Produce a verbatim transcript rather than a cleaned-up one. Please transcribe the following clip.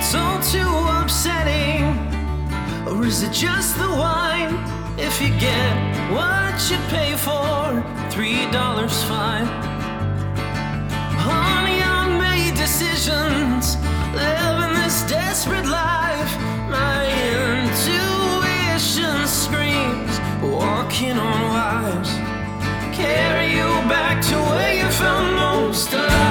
it's all too upsetting. Or is it just the wine? If you get what you pay for, three dollars fine. Honey, I made decisions, living this desperate life. My intuition screams, walking on wires. Carry you